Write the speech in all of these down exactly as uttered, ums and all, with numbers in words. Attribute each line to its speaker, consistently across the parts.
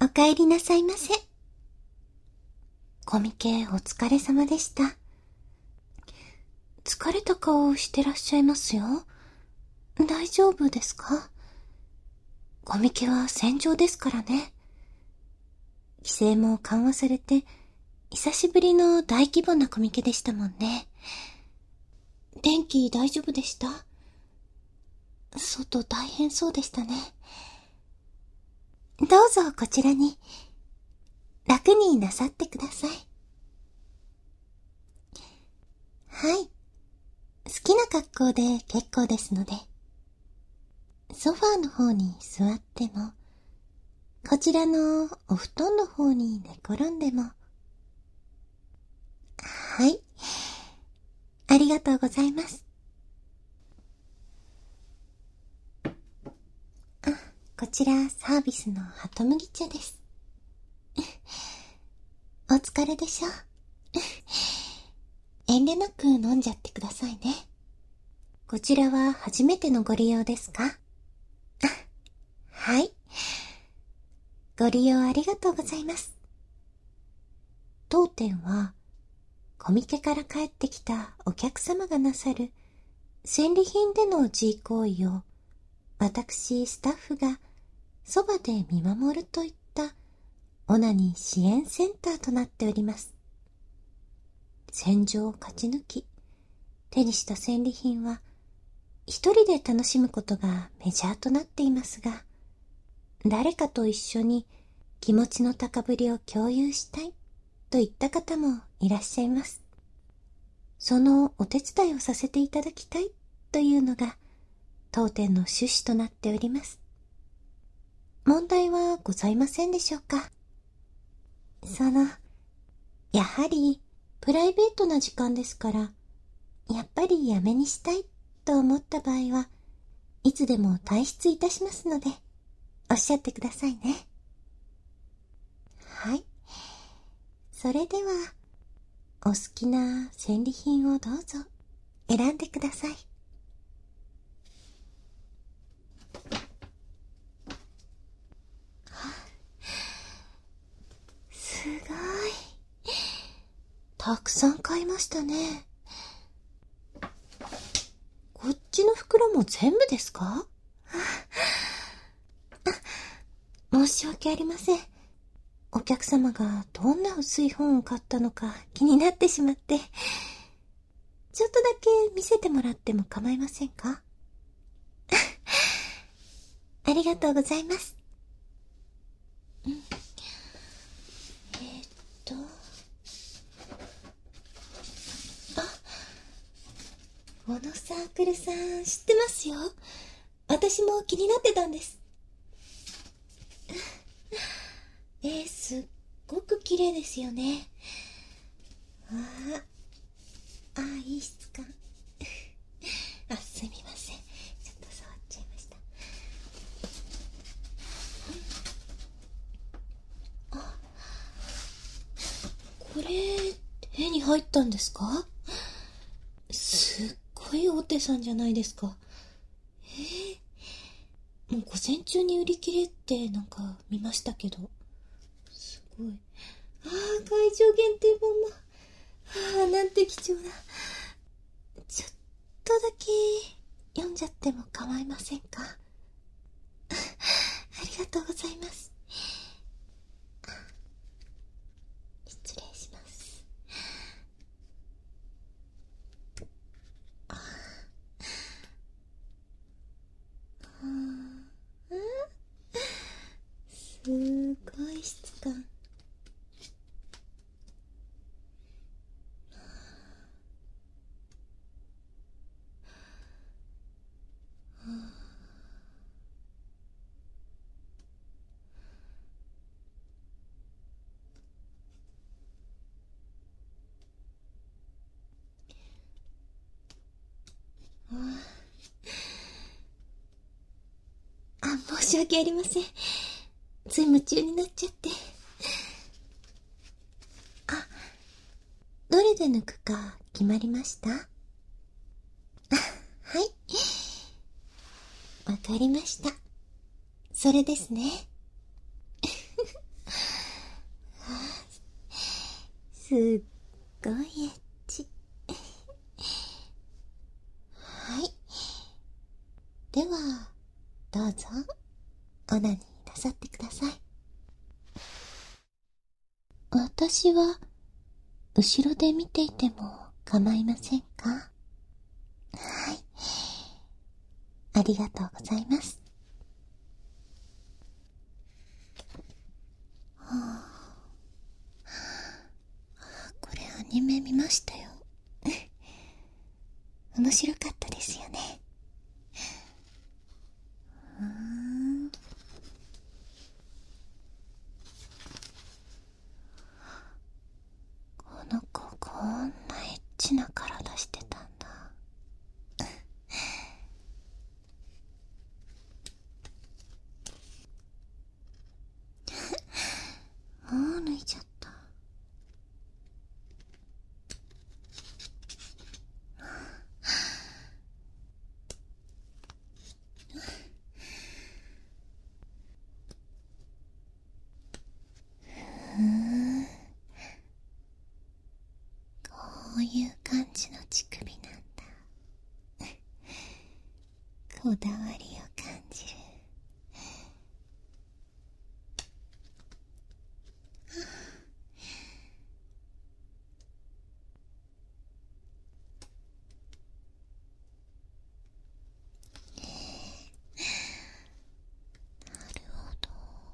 Speaker 1: 帰りなさいませ。コミケお疲れ様でした。疲れた顔をしてらっしゃいますよ。大丈夫ですか？コミケは戦場ですからね。規制も緩和されて、久しぶりの大規模なコミケでしたもんね。天気大丈夫でした？外大変そうでしたね。どうぞこちらに。楽になさってください。はい。好きな格好で結構ですので。ソファーの方に座っても、こちらのお布団の方に寝転んでも。はい。ありがとうございます。あ、こちらサービスのハトムギ茶です。お疲れでしょ。遠慮なく飲んじゃってくださいね。こちらは初めてのご利用ですか？はい。ご利用ありがとうございます。当店は、コミケから帰ってきたお客様がなさる戦利品での自慰行為を、私スタッフがそばで見守るといったオナニー支援センターとなっております。戦場を勝ち抜き、手にした戦利品は一人で楽しむことがメジャーとなっていますが、誰かと一緒に気持ちの高ぶりを共有したいといった方もいらっしゃいます。そのお手伝いをさせていただきたいというのが当店の趣旨となっております。問題はございませんでしょうか？その、やはりプライベートな時間ですから、やっぱりやめにしたいと思った場合はいつでも退出いたしますので、おっしゃってくださいね。はい。それでは、お好きな戦利品をどうぞ選んでください。すごい。たくさん買いましたね。こっちの袋も全部ですか？申し訳ありません。お客様がどんな薄い本を買ったのか気になってしまって、ちょっとだけ見せてもらっても構いませんか？ありがとうございます。うん、えー、っと、あ、モノサークルさん知ってますよ。私も気になってたんです。えー、すっごく綺麗ですよね。ああ、ああ、いい質感。あ、すみません。ちょっと触っちゃいました。あ、これ、手に入ったんですか？すっごい大手さんじゃないですか。えー、もう午前中に売り切れってなんか見ましたけど。すごい。ああ、会場限定本も。ああ、なんて貴重な。ちょっとだけ読んじゃっても構いませんか？ありがとうございます。失礼します。ああ、すごい質感。あ、申し訳ありません。つい夢中になっちゃって。あ、どれで抜くか決まりました？はい。わかりました。それですね。 すっごいエッチ。はい。では、どうぞ、オナニーなさってください。私は、後ろで見ていても構いませんか？はい。ありがとうございます。はあ、これアニメ見ましたよ。面白かったですよね。うーん。この子こんなエッチな体してたんだ。もう脱いじゃった。うーん、こういう感じの乳首なんだ。こだわりを感じる。なるほど。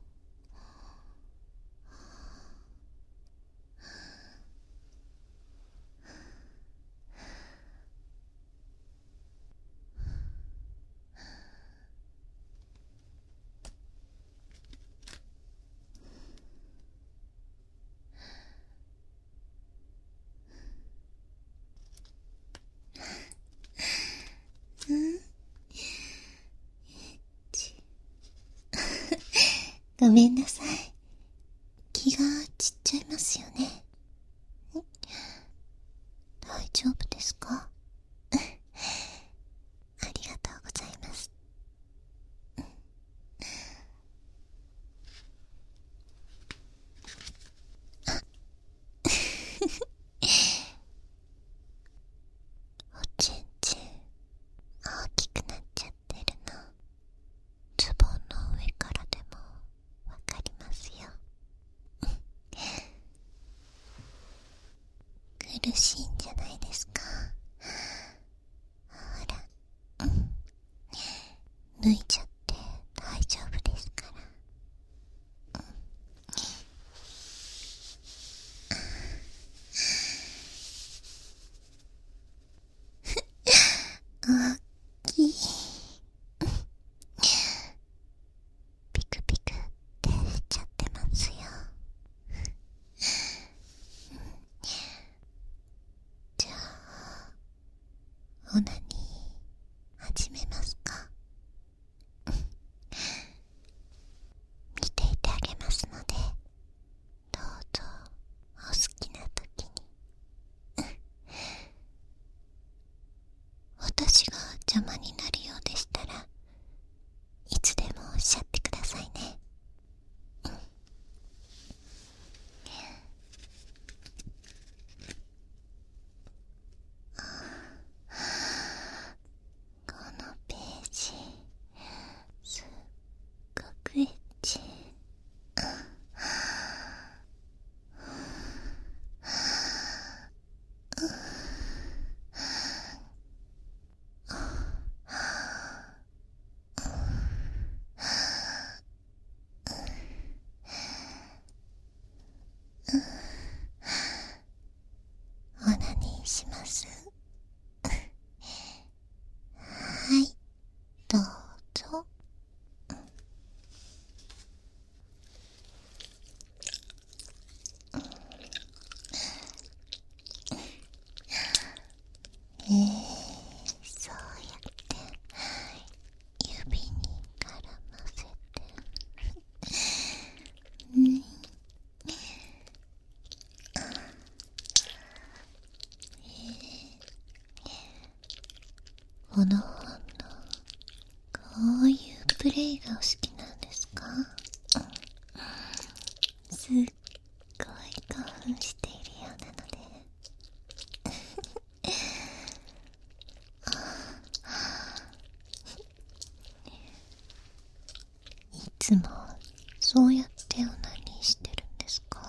Speaker 1: うん、ちごめんなさい。気が散っちゃいますよね。大丈夫ですか？ありがとうございます。おちんちん大きくなっちゃってるの、ズボンの上からでもわかりますよ。苦しいんじゃないですか？ほら、うん、脱いじゃって大丈夫ですから。大きい。ピクピクってしちゃってますよ。じゃあ、オナニー始めますか？見ていてあげますので、どうぞお好きな時に。私が邪魔になるようでしたら、いつでもおっしゃってくださいね。このページ、すっごくエッチ。オナニーします。はい、どうぞ。えー、そうやって指に絡ませて、うん、この本のこういうプレイがお好きなんですか？すっごい興奮しているようなつもそうやってオナニーしてるんですか？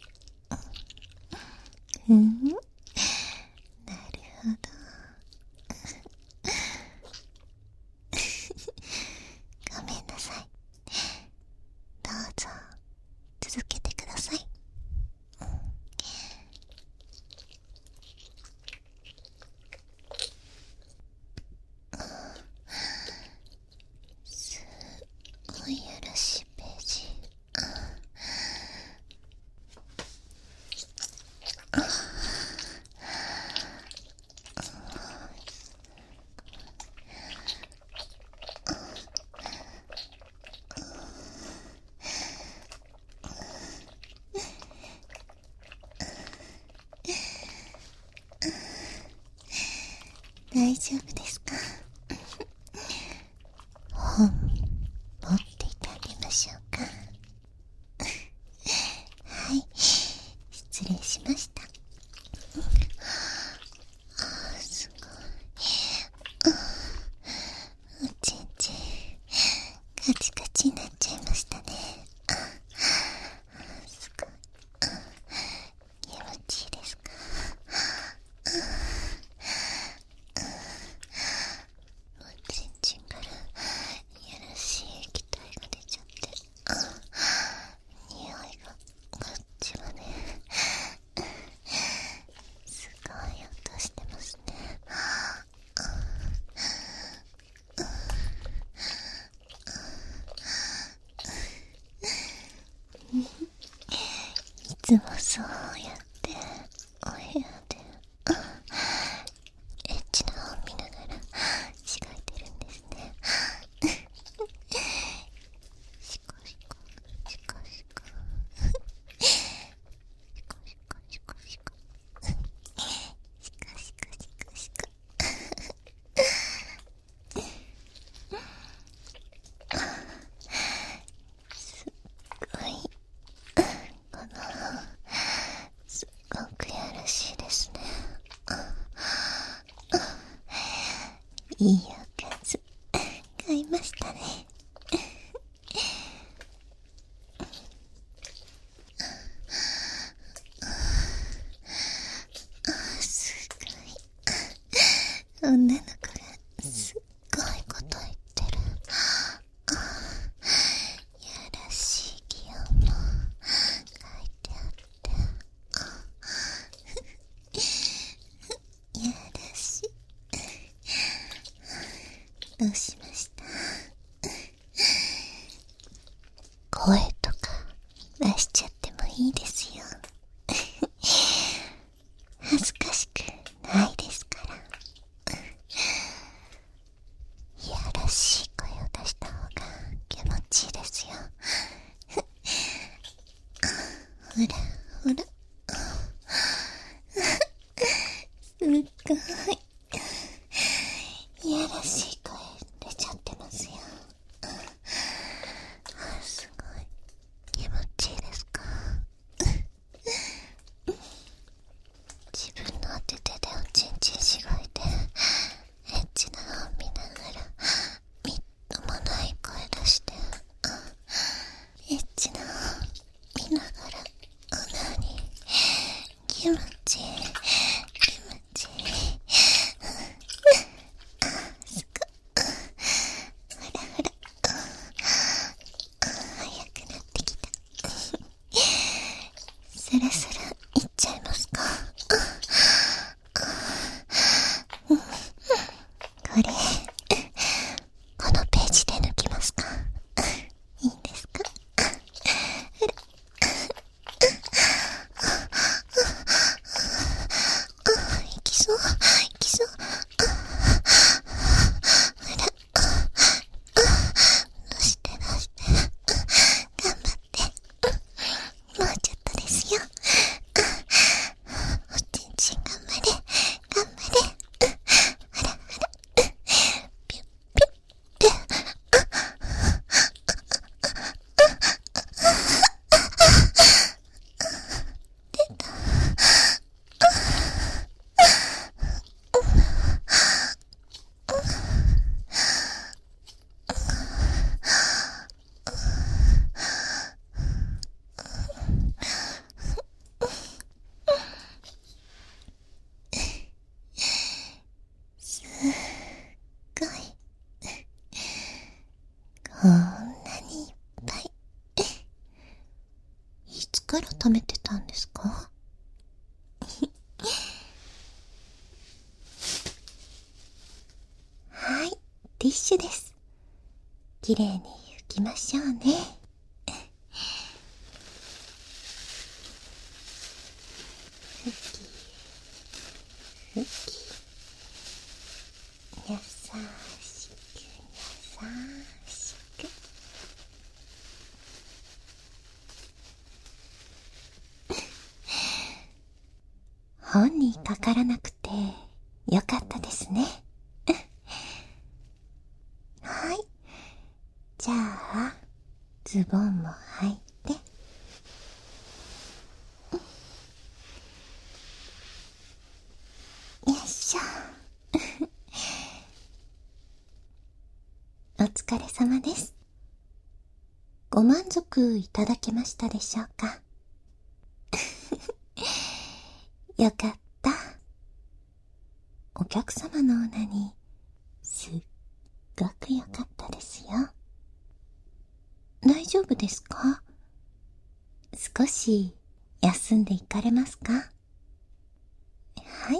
Speaker 1: うん、なるほど。ごめんなさい。どうぞ続けてください。すごいやらしいページ。大丈夫ですか？本持っていてあげましょうか。はい、失礼しました。あー、すごい。おちんちんカチカチになっちゃいましたね。あー、すごい。気持ちいいですか？おちんちんからやらしい液体が出ちゃって、匂いがこっちまですごい音してますね。いつもそうやってお部屋でエッチな本見ながらしごいてるんですね。シコシコシコシコシコシコシコシコシコシコシコシコ。すっごい、このすっごくやらしいですね。いいおかず買いましたね。すごい、女の子がすっごいこと言ってる。やらしい擬音も書いてあって、やらしい。どうしました？声とか出しちゃってもいいですよ。恥ずかしくないですから。やらしい声を出した方が気持ちいいですよ。ほらほら、すっごいやらしい声出ちゃってますよ。すごい気持ちいいですか？自分の当て手でおちんちんしごいてエッチな本見ながらみっともない声出してエッチな本見ながらオナニーこんなにいっぱい。いつから貯めてたんですか？はい、ティッシュです。きれいに拭きましょうね。ふきふき、やさしくやさしく。本にかからなくてよかったですね。はい、じゃあズボンも履いて、よいしょ。お疲れ様です。ご満足いただけましたでしょうか？よかった。お客様のオナニー、すっごくよかったですよ。大丈夫ですか？少し休んでいかれますか？はい。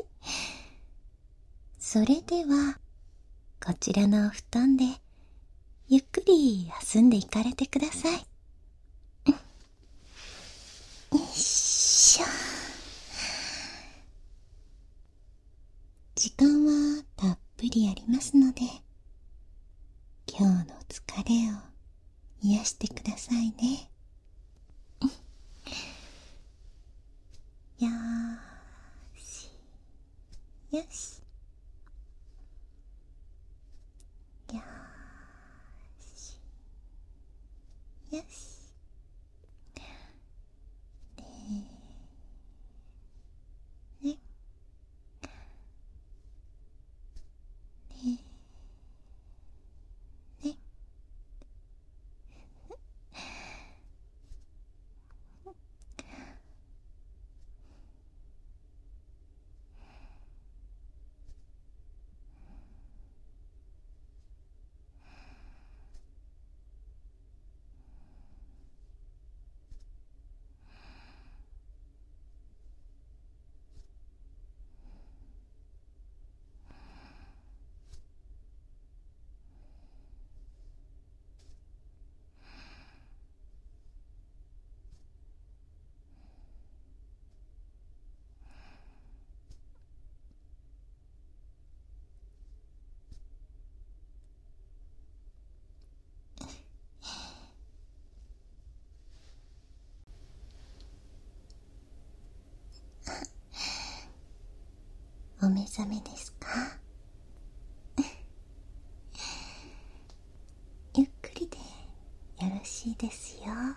Speaker 1: それでは、こちらのお布団で、ゆっくり休んでいかれてください。よいしょ。時間はたっぷりありますので、今日の疲れを癒してくださいね。よーし、よし。よーし、よし。ねえ、ね、ね、ね。お目覚めですか？ゆっくりでよろしいですよ。はい。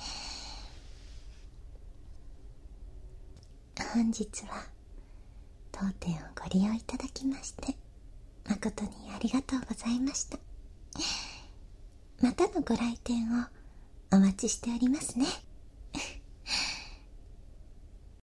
Speaker 1: 本日は当店をご利用いただきまして誠にありがとうございました。またのご来店をお待ちしておりますね。